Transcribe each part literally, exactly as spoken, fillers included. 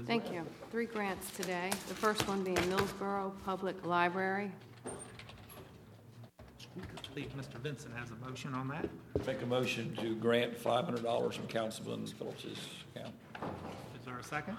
Miz Thank Webb. you. Three grants today. The first one being Millsboro Public Library. I believe Mister Vincent has a motion on that. Make a motion to grant five hundred dollars from Councilman Phillips's account. Is there a second?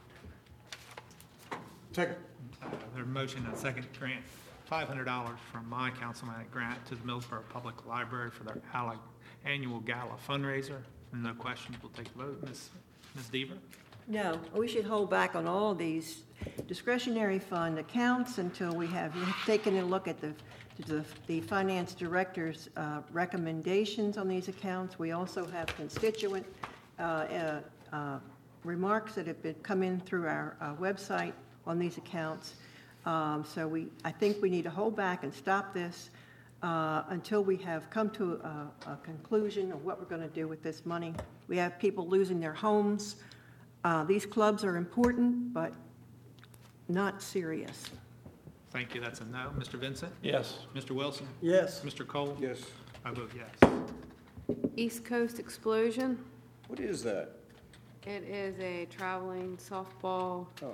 Second. Uh, There's a motion and a second to grant five hundred dollars from my councilman grant to the Millsboro Public Library for their alli- annual gala fundraiser. No questions, we'll take the vote. Miz Miz Deaver? No, we should hold back on all these discretionary fund accounts until we have taken a look at the, the, the finance director's uh, recommendations on these accounts. We also have constituent uh, uh, uh, remarks that have been come in through our uh, website on these accounts. Um, so we, I think we need to hold back and stop this uh, until we have come to a, a conclusion of what we're going to do with this money. We have people losing their homes. Uh, these clubs are important, but not serious. Thank you, that's a no. Mister Vincent? Yes. Mister Wilson? Yes. Mister Cole? Yes. I vote yes. East Coast Explosion. What is that? It is a traveling softball Oh,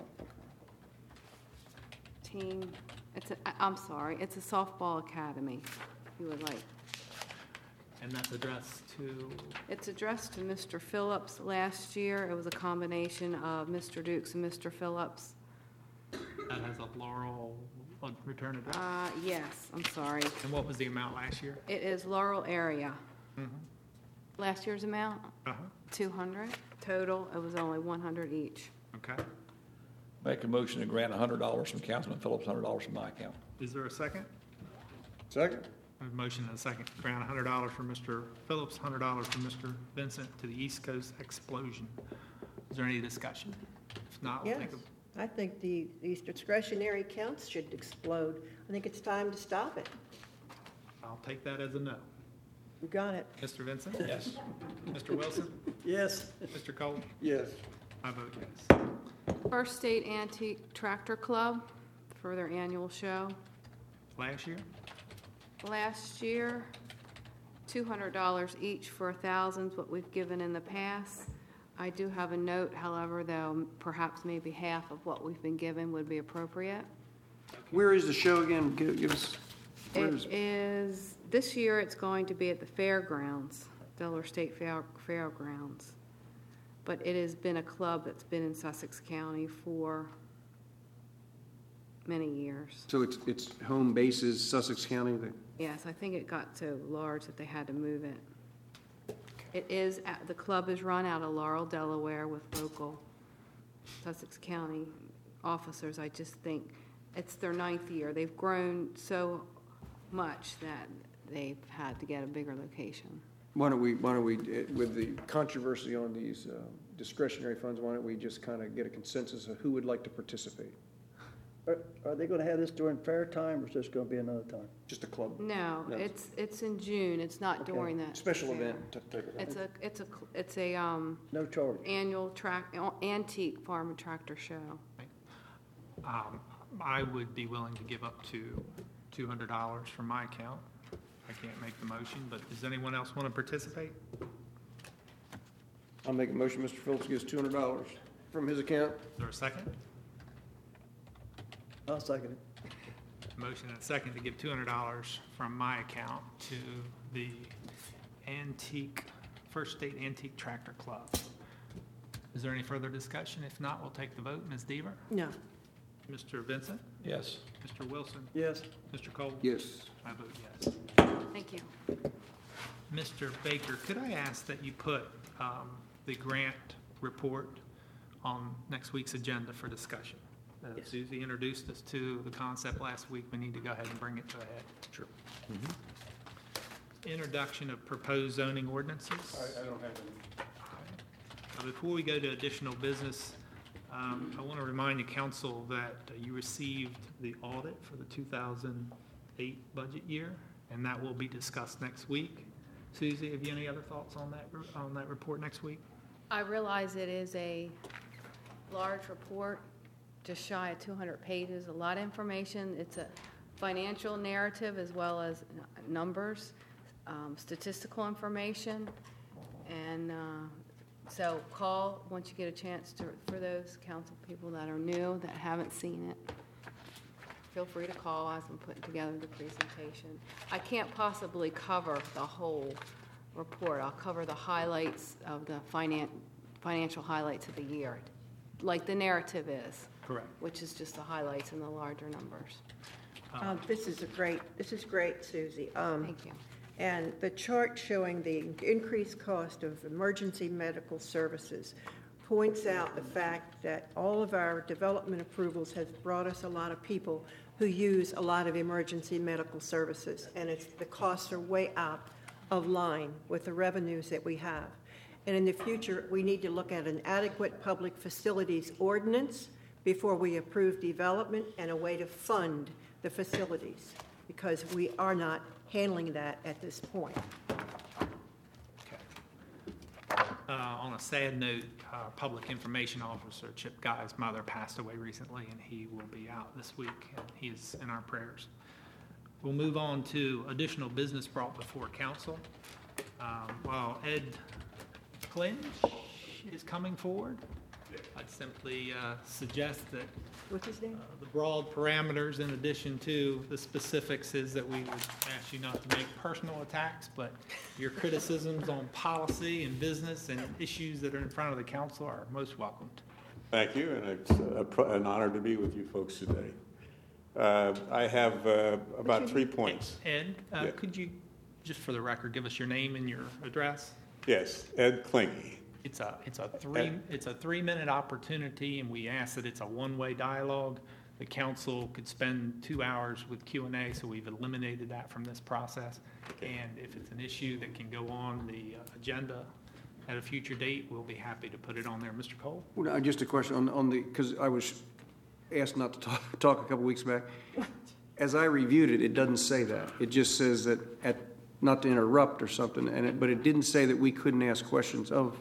team. It's a, I- I'm sorry, it's a softball academy, if you would like. And that's addressed to, It's addressed to Mister Phillips. Last year, it was a combination of Mister Dukes and Mister Phillips. that has a Laurel uh, return address. Uh, yes, I'm sorry. And what was the amount last year? It is Laurel area. Mhm. Last year's amount, Uh-huh, two hundred. Total, it was only one hundred each. okay. Make a motion to grant one hundred dollars from Councilman Phillips, one hundred dollars from my account. Is there a second? second? I have a motion and a second to grant one hundred dollars from Mister Phillips, one hundred dollars from Mister Vincent to the East Coast Explosion. Is there any discussion? If not, we'll Yes, take a, I think the, these discretionary accounts should explode. I think it's time to stop it. I'll take that as a no. You got it. Mister Vincent? Yes. Mister Wilson? Yes. Mister Cole? Yes. I vote yes. First State Antique Tractor Club for their annual show. Last year? Last year, two hundred dollars each for a thousand, what we've given in the past. I do have a note, however, though, perhaps maybe half of what we've been given would be appropriate. Where is the show again? Give, give us, where is It it? is, this year it's going to be at the fairgrounds, Delaware State Fair, Fairgrounds. But it has been a club that's been in Sussex County for many years. So it's, it's home bases, Sussex County? the- Yes, I think it got so large that they had to move it. It is, at- the club is run out of Laurel, Delaware with local Sussex County officers. I just think it's their ninth year. They've grown so much that they've had to get a bigger location. Why don't we, why don't we, eh, with the controversy on these uh, discretionary funds, why don't we just kind of get a consensus of who would like to participate? Are, are they gonna have this during fair time, or is this gonna be another time? Just a club, No, No. it's, it's in June. It's not Okay. during that. special fair. event t- type of thing. It's a, it's a, it's a, um, No charge? annual track, antique farm and tractor show. Um, I would be willing to give up to two hundred dollars from my account. I can't make the motion, but does anyone else want to participate? I'll make a motion, Mister Phillips gives two hundred dollars from his account. Is there a second? I'll second it. Motion and a second to give two hundred dollars from my account to the Antique, First State Antique Tractor Club. Is there any further discussion? If not, we'll take the vote. Miz Deaver? No. Mister Vincent? Yes. Mister Wilson? Yes. Mister Cole? Yes. I vote yes. Thank you. Mister Baker, could I ask that you put um, the grant report on next week's agenda for discussion? Uh, Yes. Susie introduced us to the concept last week. We need to go ahead and bring it to a head. Sure. Introduction of proposed zoning ordinances. I, I don't have any. Uh, Before we go to additional business, um, I want to remind the council that uh, you received the audit for the two thousand eight budget year, and that will be discussed next week. Susie, have you any other thoughts on that, on that report next week? I realize it is a large report, just shy of two hundred pages, a lot of information. It's a financial narrative as well as n- numbers, um, statistical information, and uh, So call, once you get a chance to, for those council people that are new, that haven't seen it, feel free to call as I'm putting together the presentation. I can't possibly cover the whole report. I'll cover the highlights of the finan- financial highlights of the year, like the narrative is. Correct. Which is just the highlights and the larger numbers. Um, This is a great, this is great, Susie. Um, Thank you. And the chart showing the increased cost of emergency medical services points out the fact that all of our development approvals has brought us a lot of people who use a lot of emergency medical services, and it's, the costs are way out of line with the revenues that we have. And in the future, we need to look at an adequate public facilities ordinance before we approve development and a way to fund the facilities, because we are not handling that at this point. Uh, On a sad note, our Public Information Officer, Chip Guy's mother, passed away recently, and he will be out this week, and he is in our prayers. We'll move on to additional business brought before council. Um, While Ed Clinch is coming forward, I'd simply uh, suggest that What's his name? Uh, the broad parameters, in addition to the specifics, is that we would ask you not to make personal attacks, but your criticisms on policy and business and issues that are in front of the council are most welcomed. Thank you, and it's a pr- an honor to be with you folks today. Uh, I have uh, about three points. Ed, uh, Yeah. could you, just for the record, give us your name and your address? Yes, Ed Klinge. It's a, it's a three, it's a three-minute opportunity, and we ask that it's a one-way dialogue. The council could spend two hours with Q and A, so we've eliminated that from this process. And if it's an issue that can go on the uh, agenda at a future date, we'll be happy to put it on there. Mister Cole? Well, now, just a question on, on the, because I was asked not to talk, talk a couple weeks back. As I reviewed it, it doesn't say that. It just says that, at, not to interrupt or something, and it, but it didn't say that we couldn't ask questions of,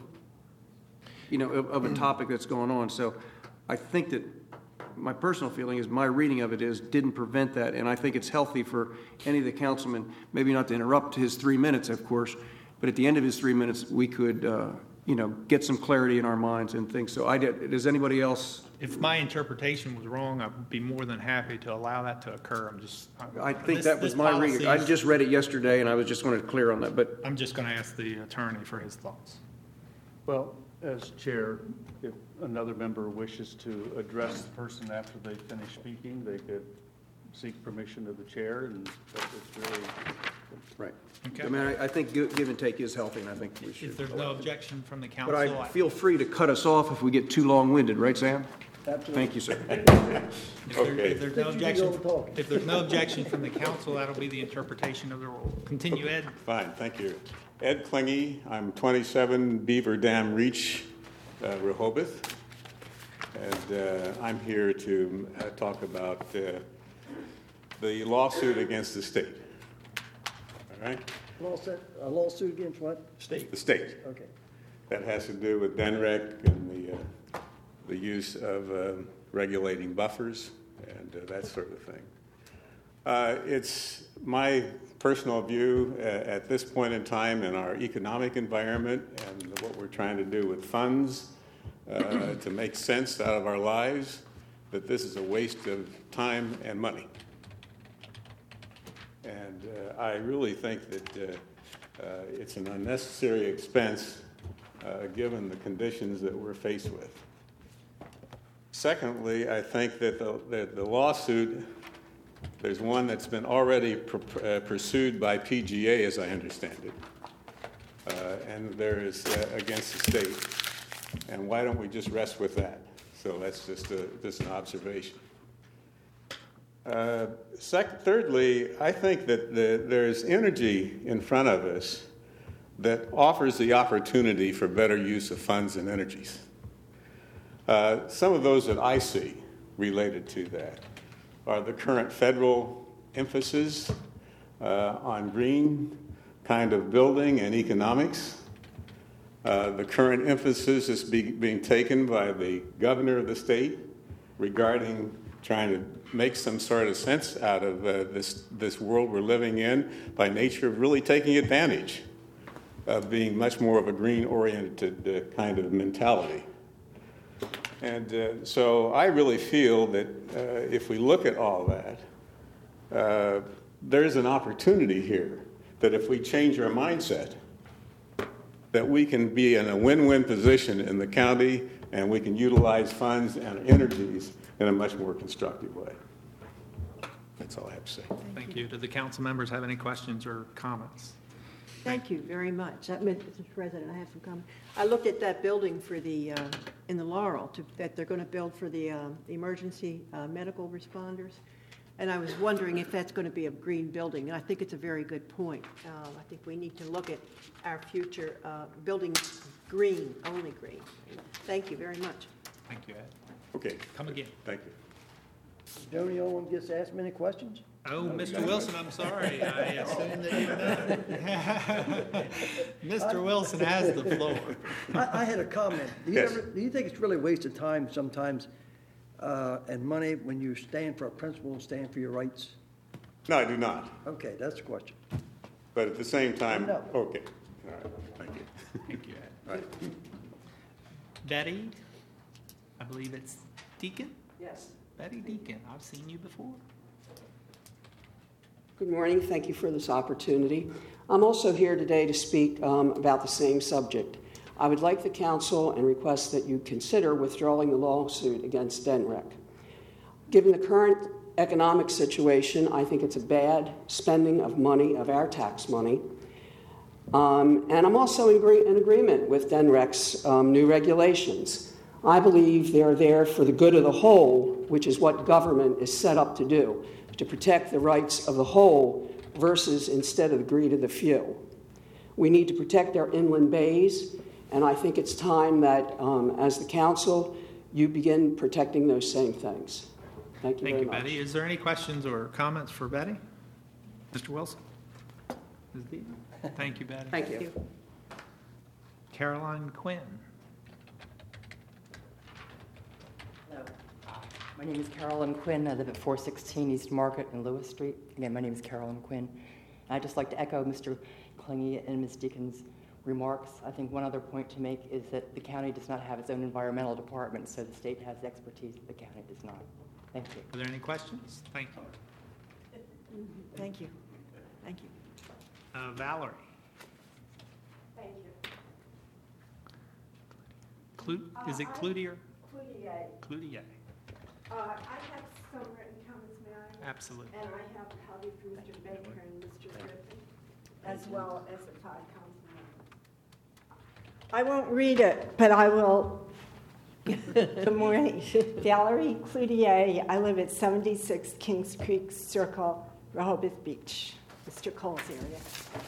you know, of, of a topic that's going on. So I think that my personal feeling is, my reading of it is, didn't prevent that, and I think it's healthy for any of the councilmen, maybe not to interrupt his three minutes, of course, but at the end of his three minutes, we could, uh, you know, get some clarity in our minds and things. So I did, does anybody else? If my interpretation was wrong, I'd be more than happy to allow that to occur. I'm just. I think this- that was this my reading. I policy- just read it yesterday, and I was just wanted to clear on that, but I'm just going to ask the attorney for his thoughts. Well, as chair, if another member wishes to address the person after they finish speaking, they could seek permission of the chair, and that is really, right. Okay. I mean, I, I think gi- give and take is healthy, and I think we should. If there's no objection from the But council. I I- feel free to cut us off if we get too long-winded, right, Sam? Absolutely. Thank you, sir. If there- Okay. if there's no But you can objection, go talk. if there's no objection from the council, that'll be the interpretation of the rule. Continue, Ed. Fine, thank you. Ed Klinge, I'm twenty-seven Beaver Dam Reach, uh, Rehoboth, and uh, I'm here to uh, talk about uh, the lawsuit against the state. All right? Lawsuit, a lawsuit against what? State. The state. Okay. That has to do with D N R E C and the, uh, the use of um, regulating buffers and uh, that sort of thing. Uh, It's my personal view uh, at this point in time in our economic environment and what we're trying to do with funds uh, to make sense out of our lives, that this is a waste of time and money. And uh, I really think that uh, uh, it's an unnecessary expense uh, given the conditions that we're faced with. Secondly, I think that the, that the lawsuit, there's one that's been already pr- uh, pursued by P G A, as I understand it, uh, and there is uh, against the state. And why don't we just rest with that? So that's just, a, just an observation. Uh, sec- thirdly, I think that the, there's energy in front of us that offers the opportunity for better use of funds and energies. Uh, some of those that I see related to that are the current federal emphasis uh, on green kind of building and economics. Uh, the current emphasis is be, being taken by the governor of the state regarding trying to make some sort of sense out of uh, this, this world we're living in by nature of really taking advantage of being much more of a green-oriented uh, kind of mentality. And uh, so I really feel that uh, if we look at all that, uh, there's an opportunity here that if we change our mindset, that we can be in a win-win position in the county and we can utilize funds and energies in a much more constructive way. That's all I have to say. Thank you. Do the council members have any questions or comments? Thank you very much. Uh, Mister President, I have some comment. I looked at that building for the, uh, in the Laurel, to- that they're going to build for the um, emergency uh, medical responders, and I was wondering if that's going to be a green building, and I think it's a very good point. Uh, I think we need to look at our future uh, building green, only green. Thank you very much. Thank you, Ed. Okay. Come again. Thank you. Don't you all gets asked many questions? Oh, Mister Wilson, I'm sorry. I assumed that you know. Mister Wilson has the floor. I, I had a comment. Do you Yes. ever, do you think it's really a waste of time sometimes, uh, and money when you stand for a principle and stand for your rights? No, I do not. Okay, that's the question. But at the same time, No. okay. All right. Thank you. Thank you, Ed. All right. Betty, I believe it's Deacon? Yes. Betty Deacon, I've seen you before. Good morning. Thank you for this opportunity. I'm also here today to speak um, about the same subject. I would like the council and request that you consider withdrawing the lawsuit against D N R E C. Given the current economic situation, I think it's a bad spending of money, of our tax money. Um, and I'm also in, agree- in agreement with D N R E C's um, new regulations. I believe they're there for the good of the whole, which is what government is set up to do, to protect the rights of the whole versus instead of the greed of the few. We need to protect our inland bays, and I think it's time that, um, as the council, you begin protecting those same things. Thank you Thank very you, much. Betty. Is there any questions or comments for Betty? Mister Wilson? Miz Deacon? Thank you, Betty. Thank you. Caroline Quinn. Hello. My name is Carolyn Quinn. I live at four sixteen East Market in Lewis Street. Again, my name is Carolyn Quinn. I'd just like to echo Mister Klinge and Miz Deacon's remarks. I think one other point to make is that the county does not have its own environmental department, so the state has the expertise that the county does not. Thank you. Are there any questions? Thank you. Thank you. Thank you. Uh, Valerie. Thank you. Clu- is it Uh, I- Cloutier? Cloutier. Cloutier. Uh, I have some written comments, may I? Absolutely. And I have a copy from Mister Baker and Mister Griffin, as well as the five council members. I won't read it, but I will. Good morning. Valerie Cloutier. I live at seventy-six Kings Creek Circle, Rehoboth Beach, Mister Cole's area.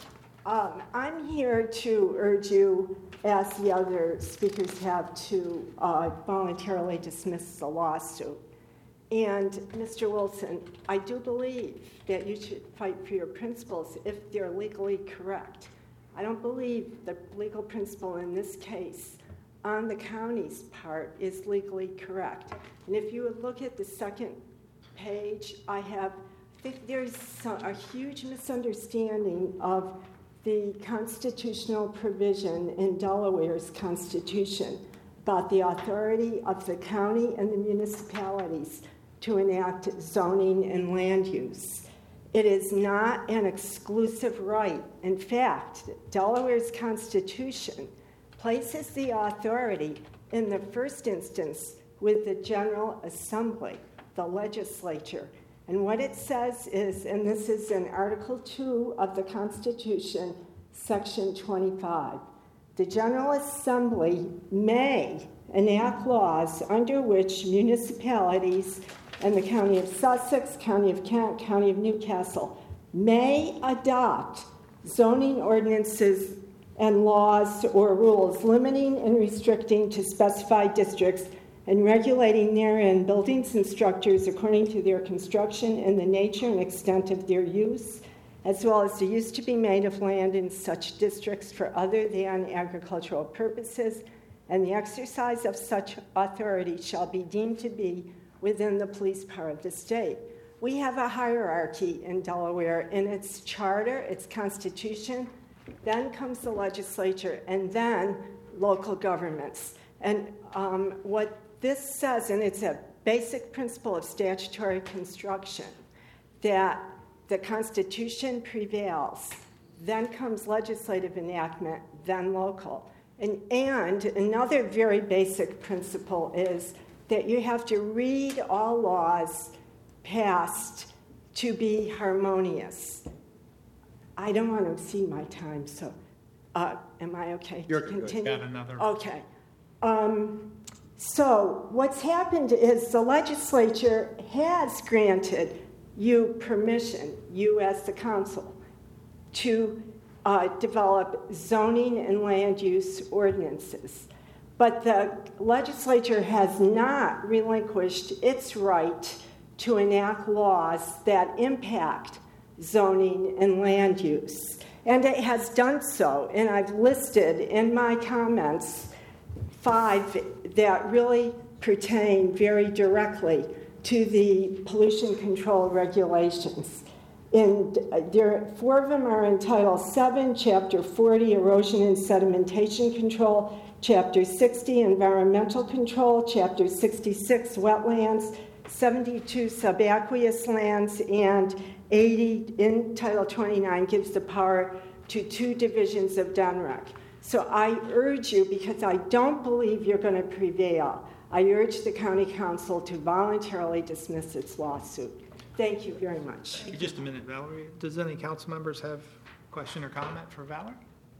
Um, I'm here to urge you, as the other speakers have, to uh, voluntarily dismiss the lawsuit. And Mister Wilson, I do believe that you should fight for your principles if they're legally correct. I don't believe the legal principle in this case on the county's part is legally correct. And if you would look at the second page, I have, I think there's some, a huge misunderstanding of the constitutional provision in Delaware's Constitution about the authority of the county and the municipalities to enact zoning and land use. It is not an exclusive right. In fact, Delaware's Constitution places the authority in the first instance with the General Assembly, the legislature. And what it says is, and this is in Article two of the Constitution, Section twenty-five, the General Assembly may enact laws under which municipalities and the County of Sussex, County of Kent, County of Newcastle may adopt zoning ordinances and laws or rules limiting and restricting to specified districts and regulating therein buildings and structures according to their construction and the nature and extent of their use, as well as the use to be made of land in such districts for other than agricultural purposes, and the exercise of such authority shall be deemed to be within the police power of the state. We have a hierarchy in Delaware in its charter, its constitution. then comes the legislature, and then local governments. And um, what this says, and it's a basic principle of statutory construction, that the Constitution prevails, then comes legislative enactment, then local. And, and another very basic principle is that you have to read all laws passed to be harmonious. I don't want to exceed my time, so uh, am I okay You're to good. continue? Got another. Okay. Um, so what's happened is the legislature has granted you permission, you as the council, to uh, develop zoning and land use ordinances. But the legislature has not relinquished its right to enact laws that impact zoning and land use. And it has done so, and I've listed in my comments five that really pertain very directly to the pollution control regulations. And there, four of them are in Title seven, Chapter forty, Erosion and Sedimentation Control, Chapter sixty, Environmental Control, Chapter sixty-six, Wetlands, seventy-two, Subaqueous Lands, and eighty in Title twenty-nine gives the power to two divisions of D N R E C. So I urge you, because I don't believe you're going to prevail, I urge the County Council to voluntarily dismiss its lawsuit. Thank you very much. Just a minute, Valerie. Does any council members have a question or comment for Valerie?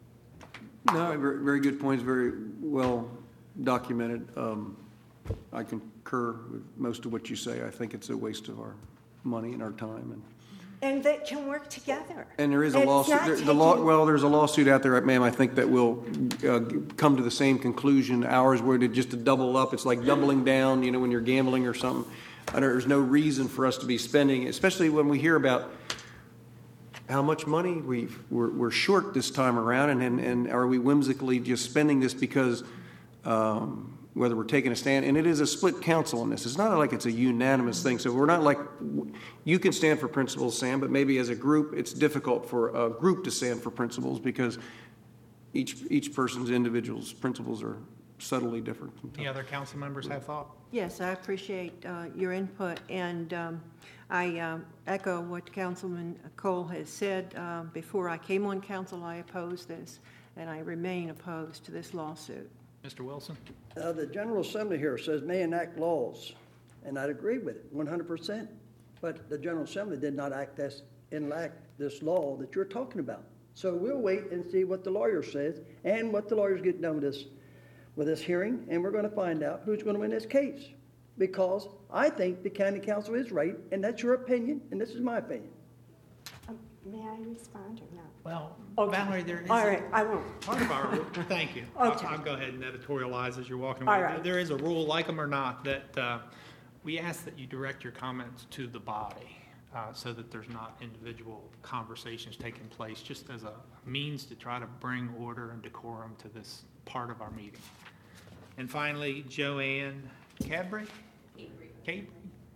No, very, very good points, very well documented. Um, I concur with most of what you say. I think it's a waste of our money and our time. And, And they can work together. and there is a It's lawsuit. not There, the law, taking- well, there's a lawsuit out there, ma'am, I think that will uh, come to the same conclusion. Ours were to just to double up. It's like doubling down, you know, when you're gambling or something. I don't, there's no reason for us to be spending, especially when we hear about how much money we've, we're, we're short this time around, and, and, and are we whimsically just spending this because um, whether we're taking a stand, and it is a split council on this. It's not like it's a unanimous thing, so we're not like, you can stand for principles, Sam, but maybe as a group, it's difficult for a group to stand for principles because each, each person's individual's principles are subtly different. Any other council members have thought? Yes, I appreciate uh, your input, and um, I um, echo what Councilman Cole has said. Uh, Before I came on council, I opposed this, and I remain opposed to this lawsuit. Mister Wilson? Uh, the General Assembly here says may enact laws, and I'd agree with it one hundred percent. But the General Assembly did not act this, enact this law that you're talking about. So we'll wait and see what the lawyer says and what the lawyers get done with this, with this hearing, and we're going to find out who's going to win this case. Because I think the county council is right, and that's your opinion, and this is my opinion. Um, May I respond or not? Well, Okay. Valerie, there is. All a- right, I won't. Part of our, thank you. I'll, Okay. I'll go ahead and editorialize as you're walking All away. right. There is a rule, like them or not, that uh, we ask that you direct your comments to the body uh, so that there's not individual conversations taking place, just as a means to try to bring order and decorum to this part of our meeting. And finally, Joanne Cadbury? Cadbury.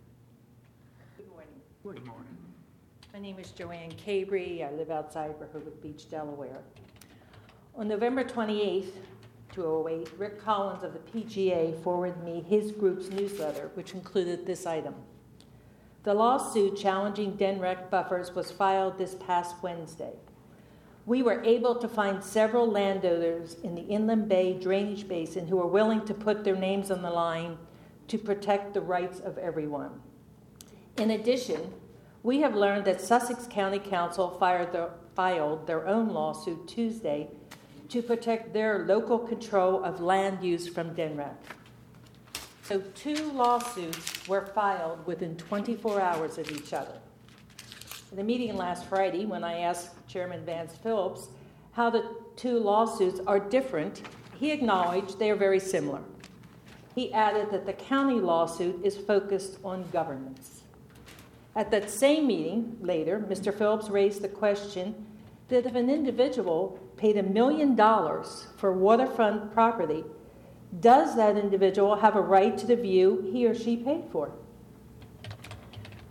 Good morning. Good morning. My name is Joanne Cabry. I live outside Rehoboth Beach, Delaware. On November twenty-eighth, two thousand eight, Rick Collins of the P G A forwarded me his group's newsletter, which included this item. The lawsuit challenging D N R E C buffers was filed this past Wednesday. We were able to find several landowners in the Inland Bay Drainage Basin who are willing to put their names on the line to protect the rights of everyone. In addition, we have learned that Sussex County Council fired the, filed their own lawsuit Tuesday to protect their local control of land use from D N R E C. So two lawsuits were filed within twenty-four hours of each other. In the meeting last Friday, when I asked Chairman Vance Phillips how the two lawsuits are different, he acknowledged they are very similar. He added that the county lawsuit is focused on governance. At that same meeting, later, Mister Phillips raised the question that if an individual paid a million dollars for waterfront property, does that individual have a right to the view he or she paid for?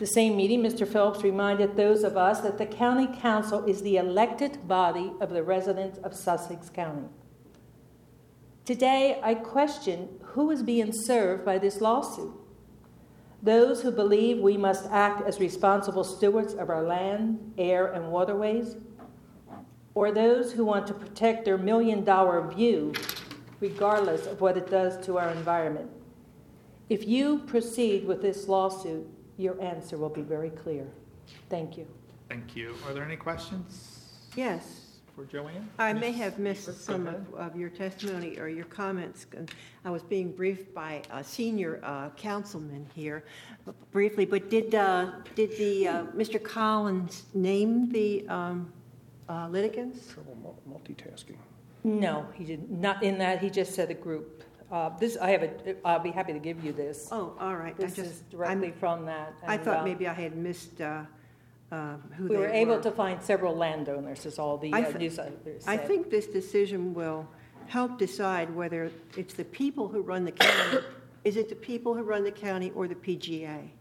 The same meeting, Mister Phillips reminded those of us that the county council is the elected body of the residents of Sussex County. Today, I question who is being served by this lawsuit. Those who believe we must act as responsible stewards of our land, air, and waterways, or those who want to protect their million-dollar view, regardless of what it does to our environment. If you proceed with this lawsuit, your answer will be very clear. Thank you. Thank you. Are there any questions Yes. for Joanne? I may Miz have missed Beaver, go some ahead. of, of your testimony or your comments. I was being briefed by a senior uh, councilman here briefly, but did, uh, did the, uh, Mister Collins name the um, uh, litigants? Trouble mul- multitasking. No, he did not. In that, he just said a group. Uh, this, I have a. I'll be happy to give you this. Oh, all right. I This just- is directly I'm- from that. I and, thought uh, maybe I had missed uh, uh, who we they were able to find several landowners. Is all the I uh, th- newsletters I said. think this decision will help decide whether it's the people who run the county. Is it the people who run the county or the P G A?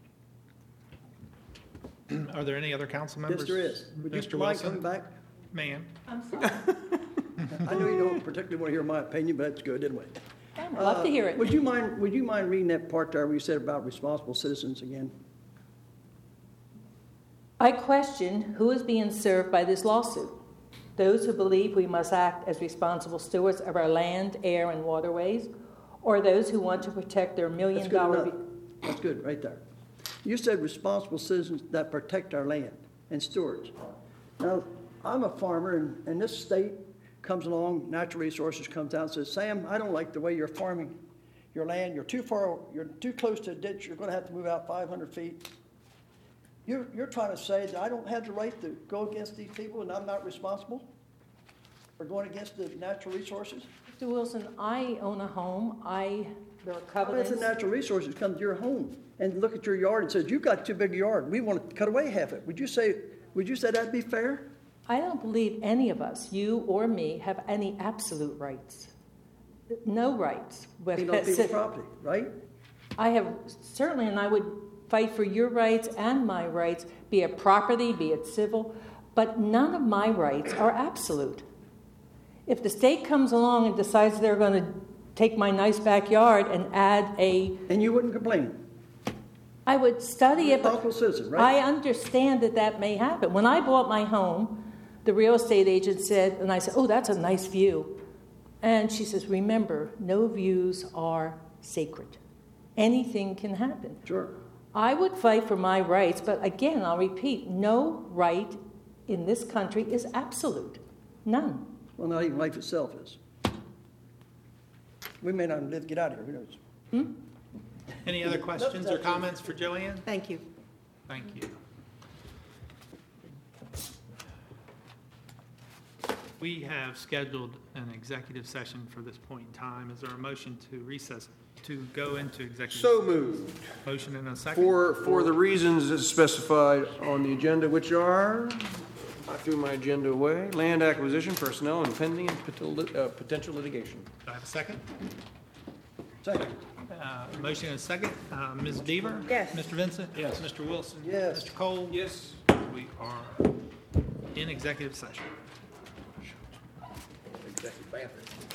Are there any other council members? Yes, there is. Would Mister you mind Wilson? coming back? Ma'am. I'm sorry. I know you don't particularly want to hear my opinion, but it's good anyway. I'd love Uh, to hear it. Would you mind, would you mind reading that part there where you said about responsible citizens again? I question who is being served by this lawsuit. Those who believe we must act as responsible stewards of our land, air, and waterways, or those who want to protect their That's million good dollar. enough. That's good, right there. You said responsible citizens that protect our land and stewards. Now, I'm a farmer, and, and this state comes along, Natural Resources comes out and says, Sam, I don't like the way you're farming your land. You're too far, you're too close to a ditch. You're going to have to move out five hundred feet. You're, you're trying to say that I don't have the right to go against these people and I'm not responsible for going against the natural resources? Mister Wilson, I own a home. I, there are How about covenants. the natural resources come to your home and look at your yard and says, you've got too big a yard. We want to cut away half it. Would you say, would you say that'd be fair? I don't believe any of us, you or me, have any absolute rights. No rights. But Being on people's property, right? I have certainly, and I would fight for your rights and my rights, be it property, be it civil, but none of my rights are absolute. If the state comes along and decides they're going to take my nice backyard and add a... And you wouldn't complain? I would study it, but Responsible citizen, right? I understand that that may happen. When I bought my home, the real estate agent said, and I said, oh, that's a nice view. And she says, remember, no views are sacred. Anything can happen. Sure. I would fight for my rights, but again, I'll repeat, no right in this country is absolute. None. Well, not even life itself is. We may not live to get out of here, who knows? Hmm? Any other questions or comments for Joanne? Thank you. Thank you. We have scheduled an executive session for this point in time. Is there a motion to recess, to go into executive? So moved. Motion in a second? For, for the reasons as specified on the agenda, which are, I threw my agenda away, land acquisition, personnel, and pending and potential lit- uh, potential litigation. Do I have a second? Second. Uh, Motion and a second. Uh, Miz Beaver? Yes. Mister Vincent? Yes. Mister Wilson? Yes. Mister Cole? Yes. We are in executive session. Executive bathroom.